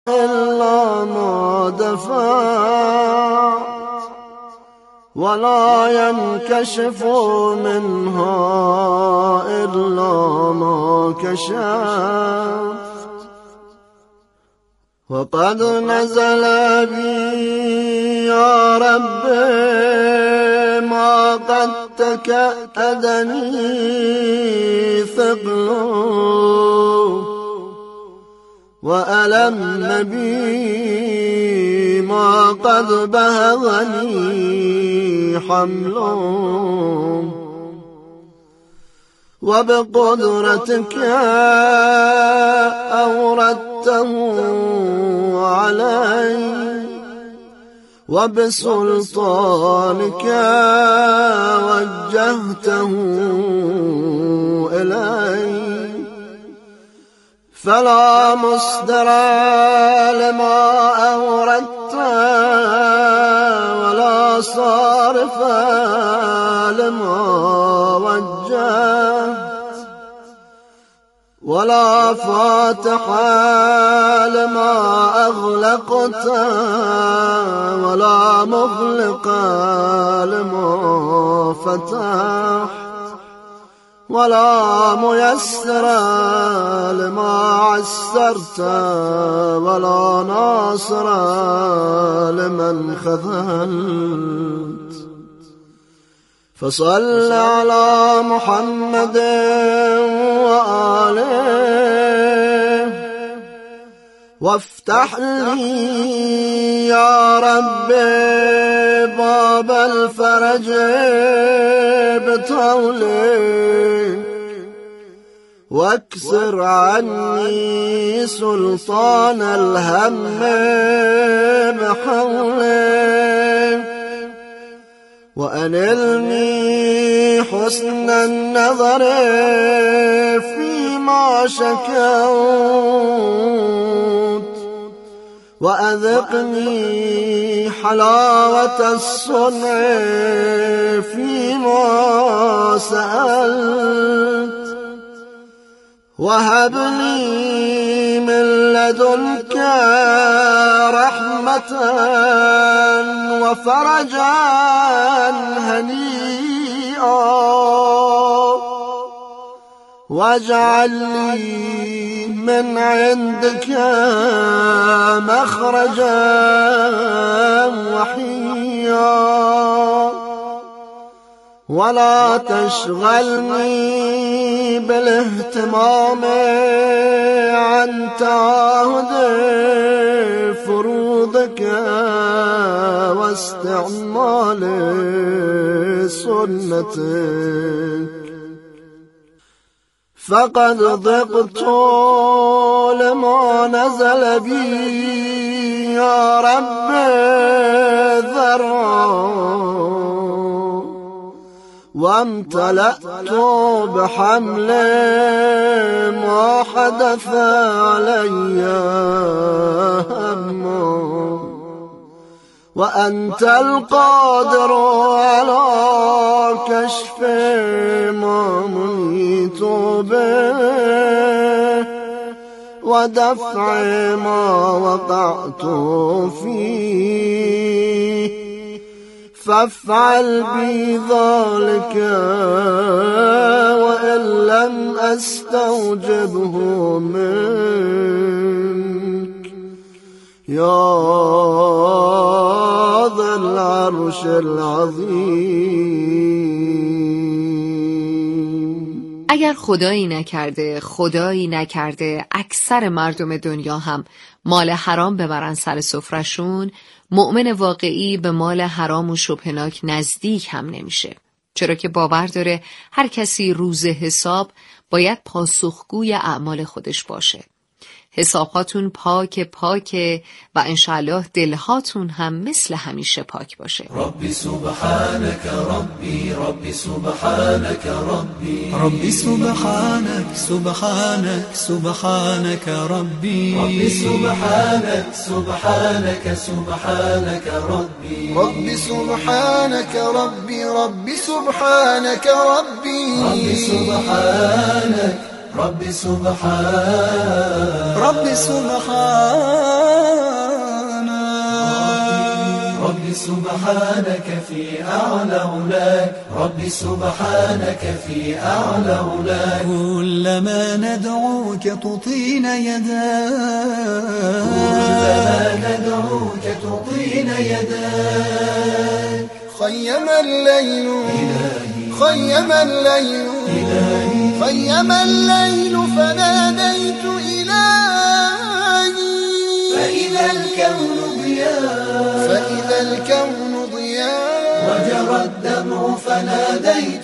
إلا ما دفعت ولا ينكشف منها إلا ما كشفت وقد نزل بي يا رب ما قد تكأدني ثقل وألم بي ما قد بهغني حمل وبقدرتك أوردته علي وبسلطانك وجهته إلي فلا مصدر لما أوردت ولا صارف لما وجهت ولا فاتح لما أغلقت ولا مغلق لما فتحت ولا ميسر لما عسرت ولا ناصر لمن خذلت فصل على محمد وآله وافتح لي يا رب باب الفرج بطولك واكسر عني سلطان الهم بحولك وأنلني حسن النظر فيما شكوت وأذقني حلاوة الصنع فيما سألت وهب لي من لدنك رحمة وفرجا هنيئا واجعل لي من عندك مخرجا وحيا ولا تشغلني بالاهتمام عن تعاهد فروضك واستعمال سنتك فقد ضقت لما نزل بي يا رب ذرا وامتلأت بحمل ما حدث علي هم وأنت القادر على كشف ما منيت به ودفع ما وقعت فيه فافعل بي ذلك وإن لم أستوجبه منك يا ذا العرش العظيم. اگر خدایی نکرده اکثر مردم دنیا هم مال حرام ببرن سر سفرشون، مؤمن واقعی به مال حرام و شبهناک نزدیک هم نمیشه، چرا که باور داره هر کسی روز حساب باید پاسخگوی اعمال خودش باشه. حساباتون پاکه و انشاءالله دلهاتون هم مثل همیشه پاک باشه. ربی سبحانك ربی ربی سبحانك ربی ربی سبحانك سبحانك سبحانك ربی ربی سبحانك سبحانك سبحانك ربی ربي سبحانك ربي ربي سبحانك ربي ربی سبحانك ربی سبحانك ربي سبحانك سبحانك في أعلى علاك ربي سبحانك في أعلى علاك كلما ندعوك تطينا يداك كلما ندعوك تطينا يداك خيم الليل خيم الليل خيم الليل فناديت إلهي فإذا الكون ضياء فإذا الكون ضياء وجرى الدمع فناديت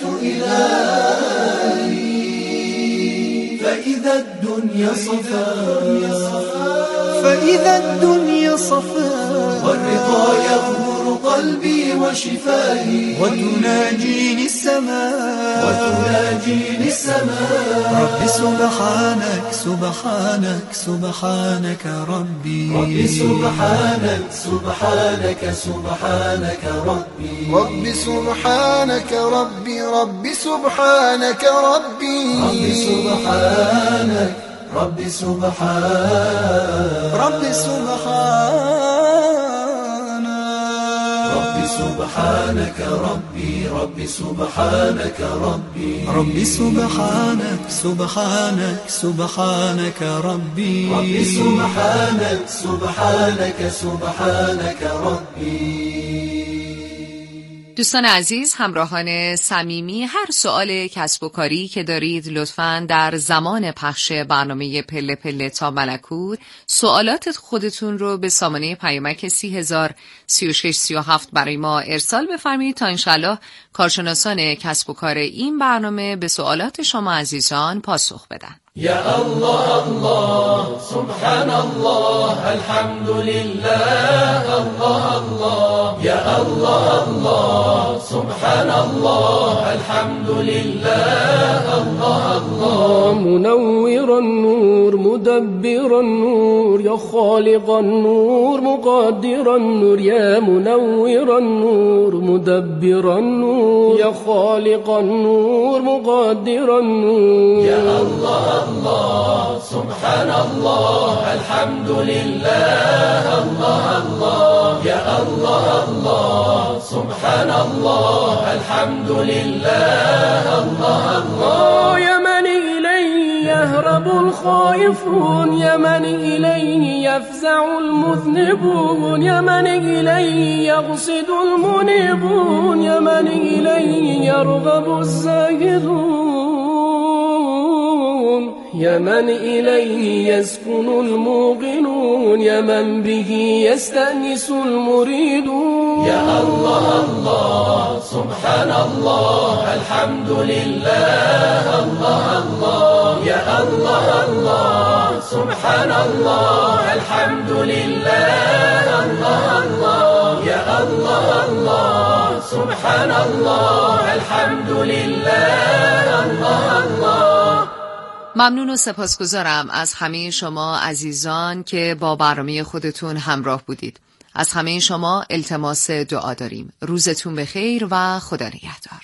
إلهي فإذا الدنيا صفاء فإذا الدنيا صفاء والرضا يغمر قلبي وشفاهي وتناجيني السماء وتناجيني السماء ربي سبحانك سبحانك سبحانك ربي ربي سبحانك سبحانك سبحانك ربي ربي سبحانك ربي ربي سبحانك ربي ربي سبحانك ربي سبحانك ربي سبحانك ربي ربي سبحانك ربي ربي سبحانك سبحانك سبحانك ربي ربي سبحانك سبحانك سبحانك ربي. دوستان عزیز، همراهان صمیمی، هر سوال کسب و کاری که دارید لطفاً در زمان پخش برنامه پله پله تا ملکوت سوالات خودتون رو به سامانه پیامک 303637 برای ما ارسال بفرمایید تا انشالله کارشناسان کسب و کار این برنامه به سوالات شما عزیزان پاسخ بدن. یا الله الله سبحان الله الحمد لله الله الله یا الله الله سبحان الله الحمد لله الله الله منور النور مدبر النور يا خالق النور مقدر النور يا منور النور مدبر النور يا خالق النور مقدر النور يا الله الله سبحان الله الحمد لله الله الله يا الله الله سبحان الله الحمد لله الله الله يا من إليه يهرب الخائفون يا من إليه يفزع المذنبون يا من إليه يقصد المنيبون يا من إليه يرغب الزاهدون يا من إليه يسكن الموقنون يا من به يستأنس المريدون يا الله الله سبحان الله الحمد لله الله الله يا الله الله سبحان الله الحمد لله الله الله يا الله الله سبحان الله الحمد لله الله الله. ممنون و سپاسگزارم از همه شما عزیزان که با برنامه خودتون همراه بودید. از همه شما التماس دعا داریم. روزتون بخیر و خدا نگهدار.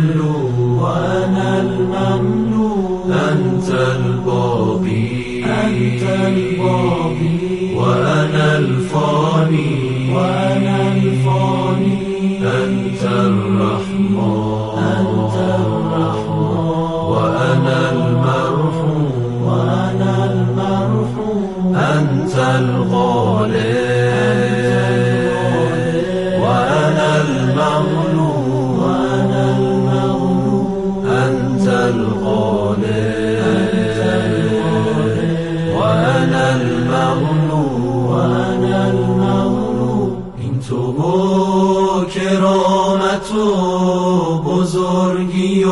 أنت الباقي الباقي وأنا الفاني أنت الرحمن وأنا المرحوم أنت الغالب وأنا المغلوب أنت الغالب وأنا المغلوب این تو کرامت و بزرگی و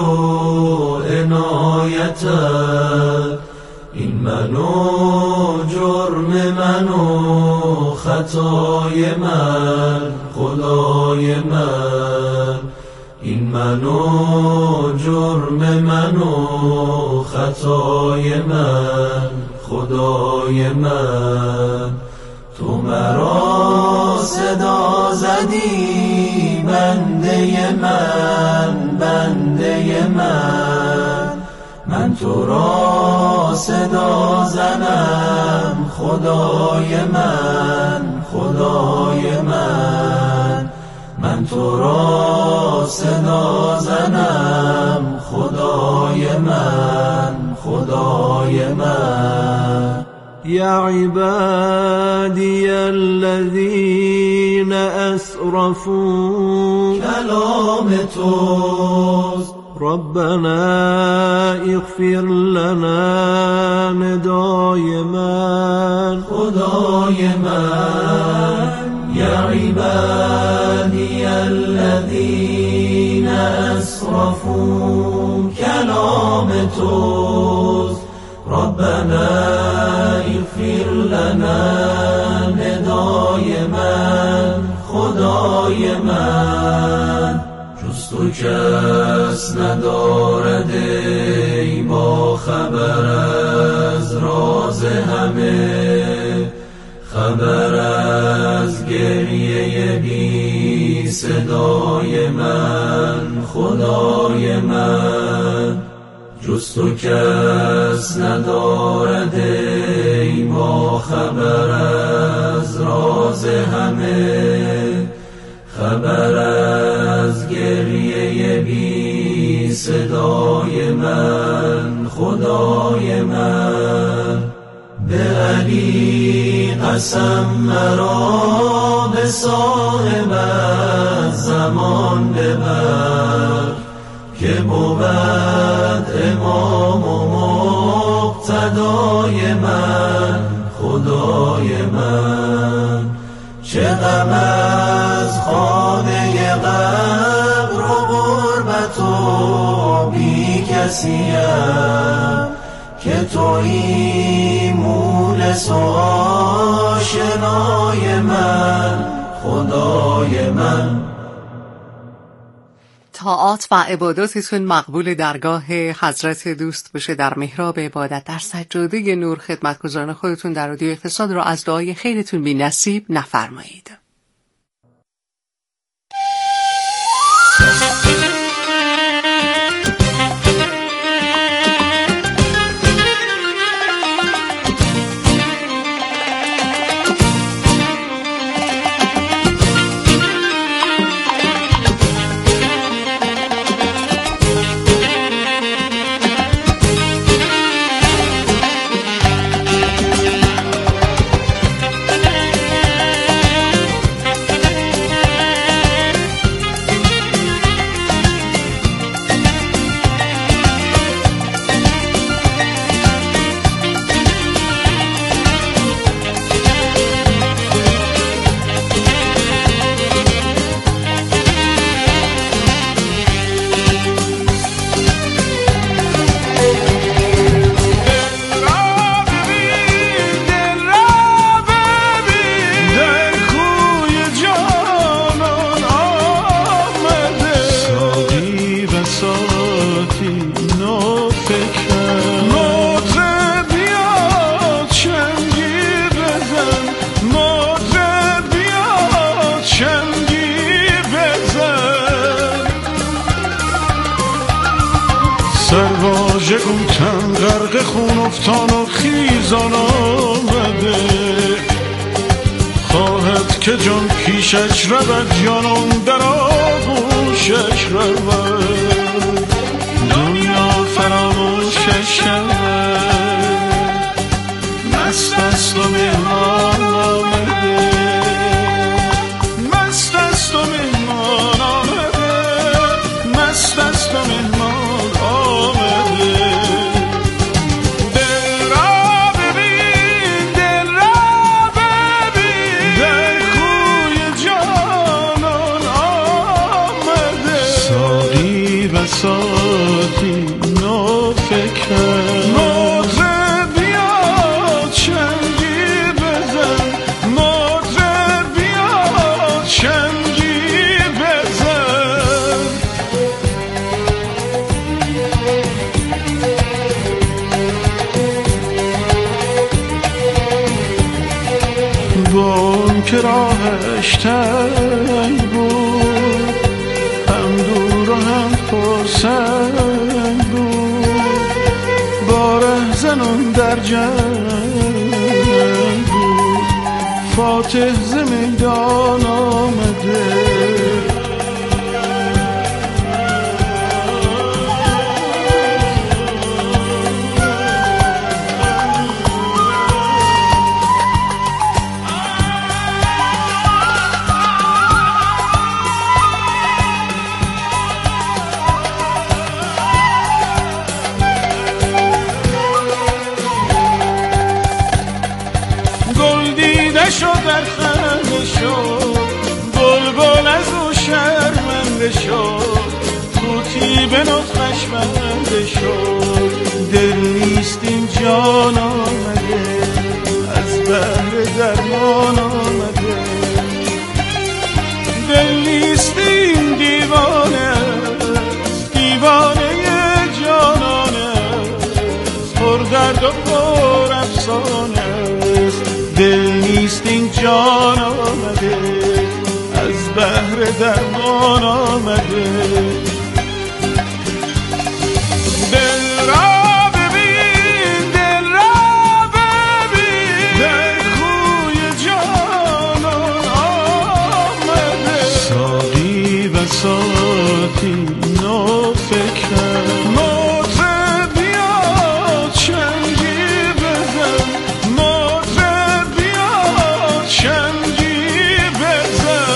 عنایتت، این من و جرم من و خطای من خدای من، این من و جرم من و خطای من خدای من. تو مرا صدا زدی بنده من تو را صدا زنم خدای من من تو را صدا زنم خدای من. یا عبادی الذین اسرفوا کلام توست، ربنا اغفر لنا ندای من خدای من. یا عبادی الذین اسرفوا کلام توست، ربنا اغفر لنا ندای من خدای من. جز تو کس ندارد ای با خبر از راز همه، خبر از گریه بی صدای من خدای من. جز تو کس ندارد ای با خبر از راز همه، خبر از گریه بی صدای من خدای من. به علی قسم مرا به صاحب زمان ببر، که بود امام و مقتدای من خدای من. چه غم از خانه قبر و غربت و بی کسیم، که تویی مونس و آشنای من خدای من. طاعات و عباداتتون مقبول درگاه حضرت دوست باشه. در محراب عبادت در سجاده نور خدمتگزاران خودتون در رادیو اقتصاد رو از دعای خیرتون بی نصیب نفرمایید. من غرق خون افتان و خیزان آمده، خواهد که جان پیشش رود جانم در آغوشش رود، دنیا فراموشش شود، مست است و مهمان آمده، مست است و مهمان آمده، مست است و مهمان آمده. دل را ببین، دل را ببین، در کوی جانان آمده. ساقی و ساقی نو فکرم، مطرب بیاد چنگی بزن، مطرب بیاد چنگی بزن. با اون که راهش تنگ بود، هم دور و هم پرسنگ بود، با رهزنان در جنگ بود، فاتح ز میدان آمده. گل دیده شد در خنده شد، بلبل از او شرمنده شد، طوطی به نطقش بنده شد. دل نیست این جان آمده، از بحر درمان آمده. دل نیست این دیوانه، دیوانه جانانه، پر درد و پر افسانه. دل نیست این جان آمده، از بحر درمان آمده. دل را ببین، دل را ببین، در کوی جانان آمده. ساقی و ساقی نو فکرم، مطرب بیاد چنگی بزن، مطرب بیاد چنگی بزن.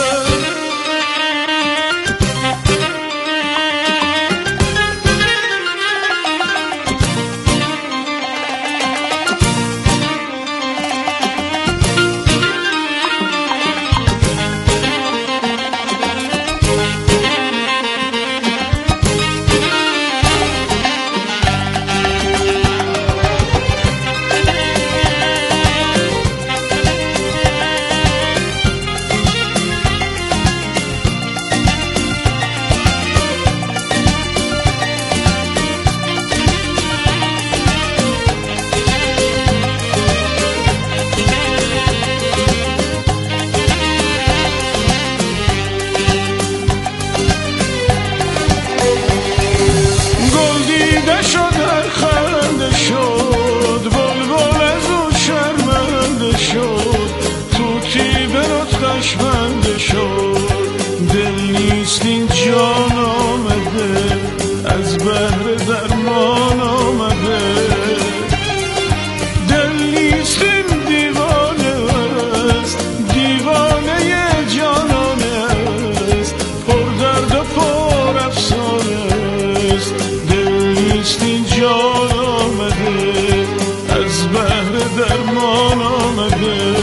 بنده شد. دل نیست این جان آمده، از بحر درمان آمده. دل نیست این دیوانه است، دیوانه جانانه است، پر درد و پر افسانه است. دل نیست این جان آمده، از بحر درمان آمده.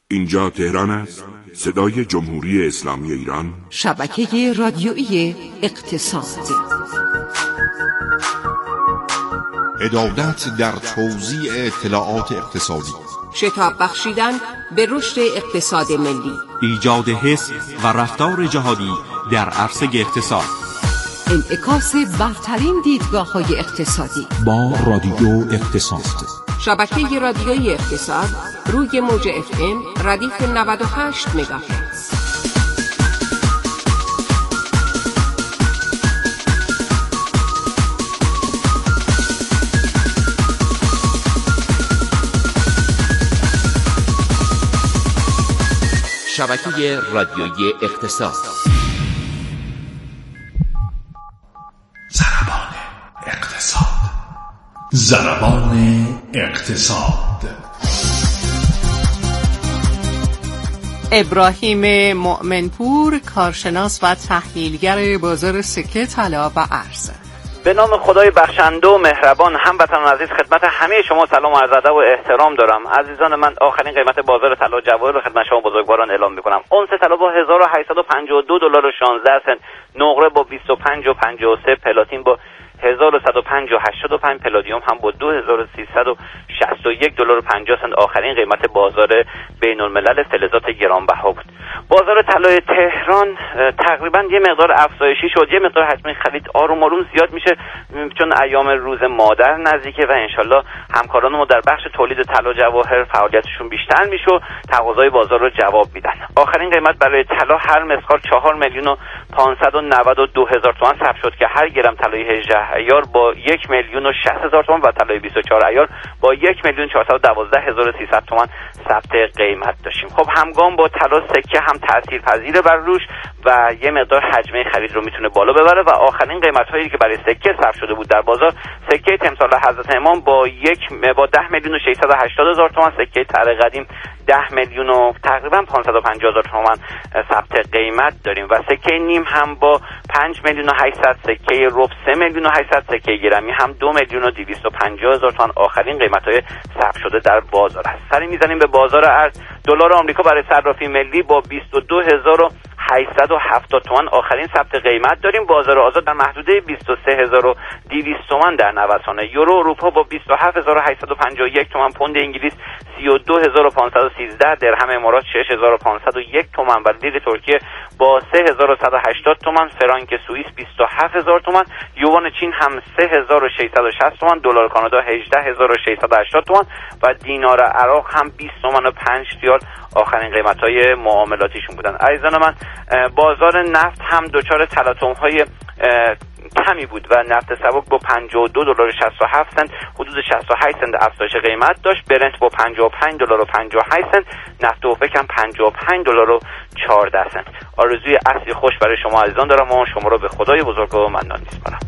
اینجا تهران است، صدای جمهوری اسلامی ایران، شبکه رادیویی اقتصاد. عدالت در توزیع اطلاعات اقتصادی، شتاب بخشیدن به رشد اقتصاد ملی، ایجاد حس و رفتار جهادی در عرصه اقتصاد، انعکاس برترین دیدگاه‌های اقتصادی با رادیو اقتصاد. شبکه رادیویی اقتصاد روی موج FM ردیف 98 مگاهرتز. شبکه رادیویی اقتصاد. ضربان اقتصاد. ضربان اقتصاد. ابراهیم مؤمنپور، کارشناس و تحلیلگر بازار سکه، طلا و ارز. به نام خدای بخشنده و مهربان، هموطنان عزیز، خدمت همه شما سلام و عرض ادب و احترام دارم. عزیزان من، آخرین قیمت بازار طلا جواهر رو خدمت شما بزرگواران اعلام می‌کنم. اونس طلا با $1852.16، نقره با 25.53، پلاتین با 1105.85، پلادیوم هم با $2361.50 آخرین قیمت بازار بین الملل فلزات گرانبها بود. بازار طلای تهران تقریبا یه مقدار افزایشی شد، یه مقدار حجم خرید آروم آروم زیاد میشه چون ایام روز مادر نزدیکه و انشالله همکاران ما در بخش تولید طلا جواهر فعالیتشون بیشتر میشه و تقاضای بازار رو جواب میدن. آخرین قیمت برای طلا هر مسخال 4,592,000 تومان ثبت شد که هر گرم طلای 18 ایار با 1,60,000 تومان و طلای 24 ایار با 1,412,300 تومان ثبت قیمت داشتیم. خب همگام با طلا سکه هم تاثیرپذیره بر روش و یه مقدار حجم خرید رو میتونه بالا ببره و آخرین قیمت هایی که برای سکه ثبت شده بود در بازار، سکه تمثال حضرت امام با 10,680,000 تومان، سکه طرح قدیم 10,000,000 و تقریبا 550,000 تومان ثبت قیمت داریم و سکه نیم هم با 5,800,000، سکه ربع 3,800,000، سکه گرمی هم 2,250,000 تومان آخرین قیمت‌های ثبت شده در بازار است. سری میزنیم به بازار ارز. دلار آمریکا برای صرافی ملی با 22,870 تومان آخرین ثبت قیمت داریم. بازار آزاد در محدوده 23,200 تومان در نوسانه. یورو اروپا با 27,851 تومان، پوند انگلیس 32,513، درهم امارات 6,501 تومان و لیر ترکیه با 3,180 تومان، فرانک سوئیس 27,000 تومان، یوان چین هم 3,660 تومان، دلار کانادا 18,680 تومان و دینار عراق هم 20 تومان و 5 ریال آخرین قیمت‌های معاملاتیشون بودن. عزیزان من، بازار نفت هم دچار تلاطم‌های کمی بود و نفت سبک با $52.67 حدود 68 سنت افزایش قیمت داشت. برنت با $55.58، نفت اوپک هم $55.14. آرزوی عصری خوش برای شما عزیزان دارم و شما رو به خدای بزرگ و منان میسپارم.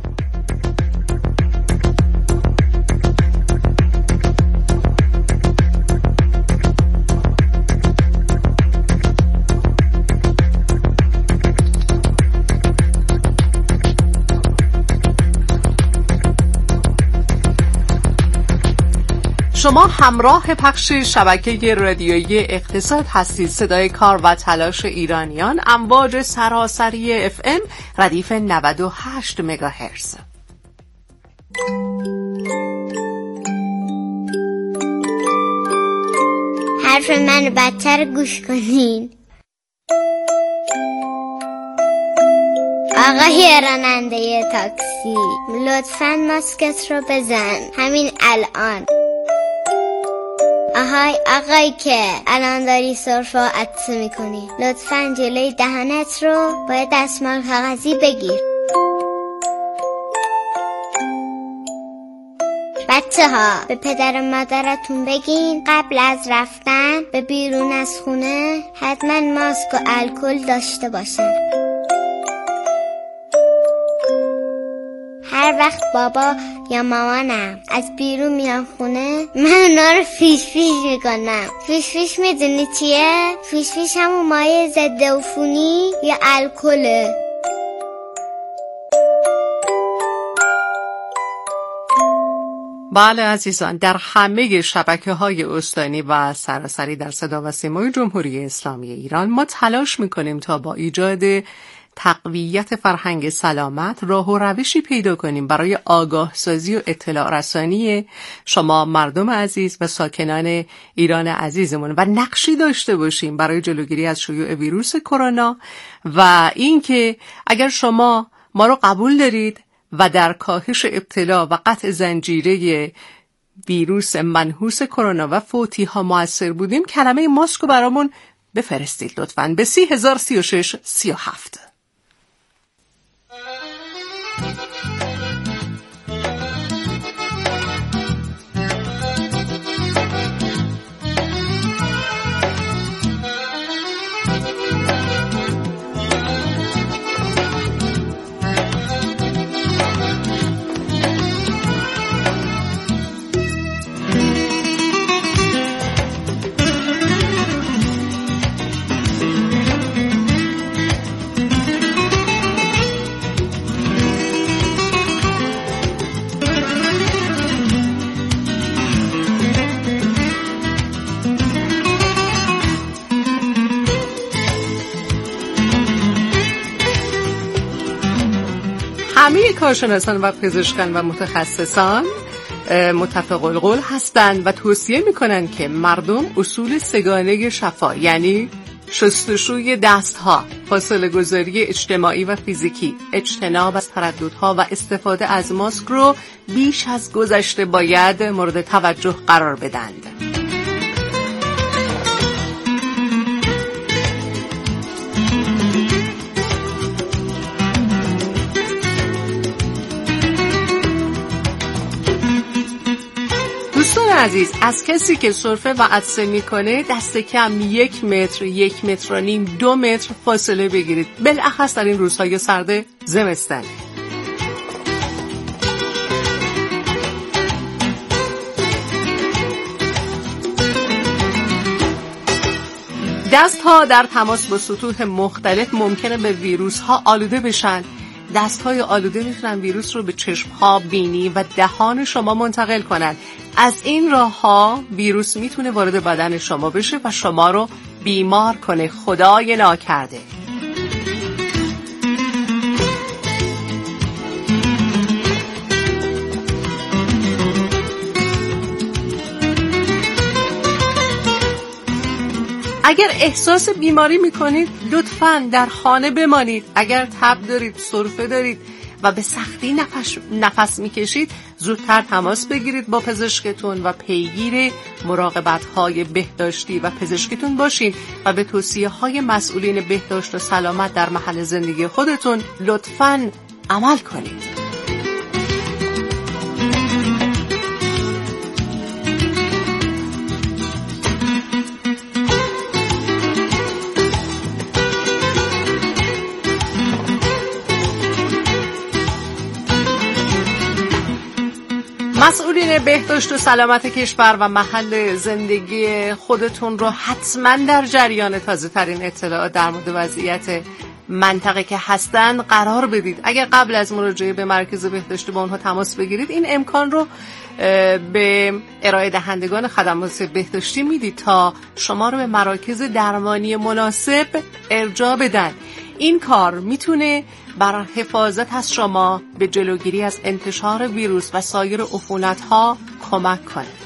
شما همراه پخش شبکه رادیویی اقتصاد هستید. صدای کار و تلاش ایرانیان، امواج سراسری FM ردیف 98 مگاهرتز. حرف من بدتر گوش کنین. آقای راننده تاکسی، لطفاً ماسکت رو بزن همین الان. آقایی که الان داری سرفه و عطسه میکنی، لطفاً جلوی دهنت رو با دستمال کاغذی بگیر. بچه ها، به پدر و مادرتون بگین قبل از رفتن به بیرون از خونه حتما ماسک و الکل داشته باشن. هر وقت بابا یا مامانم از بیرون میان خونه، من اونا رو فیش فیش میکنم. فیش فیش میدونی چیه؟ فیش فیش همون مایع ضد عفونی یا الکله. بله عزیزان، در همه شبکه‌های استانی و سراسری در صدا و سیمای جمهوری اسلامی ایران ما تلاش می‌کنیم تا با ایجاد تقویت فرهنگ سلامت راه و روشی پیدا کنیم برای آگاه سازی و اطلاع رسانی شما مردم عزیز و ساکنان ایران عزیزمون و نقشی داشته باشیم برای جلوگیری از شیوع ویروس کرونا و اینکه اگر شما ما رو قبول دارید و در کاهش ابتلا و قطع زنجیره ویروس منحوس کرونا و فوتی ها موثر بودیم، کلمه ماسک رو برامون بفرستید لطفاً به 3036 37. همه کارشناسان و پزشکان و متخصصان متفق القول هستند و توصیه میکنن که مردم اصول سگانه شفا، یعنی شستشوی دستها، فاصله گذاری اجتماعی و فیزیکی، اجتناب از ترددها و استفاده از ماسک رو بیش از گذشته باید مورد توجه قرار بدند. عزیز، از کسی که سرفه و عطسه میکنه دست کم 1 متر، 1.5 متر، 2 متر فاصله بگیرید، بالاخص در این روزهای سرد زمستان. دستها در تماس با سطوح مختلف ممکنه به ویروس ها آلوده بشن. دستهای آلوده میتونن ویروس رو به چشمها، بینی و دهان شما منتقل کنن. از این راه‌ها ویروس میتونه وارد بدن شما بشه و شما رو بیمار کنه، خدای ناکرده. اگر احساس بیماری میکنید لطفاً در خانه بمانید. اگر تب دارید، سرفه دارید و به سختی نفس میکشید، زودتر تماس بگیرید با پزشکتون و پیگیر مراقبت‌های بهداشتی و پزشکتون باشین و به توصیه‌های مسئولین بهداشت و سلامت در محل زندگی خودتون لطفاً عمل کنید. مسئولین بهداشت و سلامت کشور و محل زندگی خودتون رو حتما در جریان تازه ترین اطلاعات در مورد وضعیت منطقه که هستن قرار بدید. اگر قبل از مراجعه به مرکز بهداشتی با اونها تماس بگیرید، این امکان رو به ارائه دهندگان خدمات بهداشتی میدید تا شما رو به مراکز درمانی مناسب ارجاع بدن. این کار میتونه برای حفاظت از شما به جلوگیری از انتشار ویروس و سایر عفونت‌ها کمک کنه.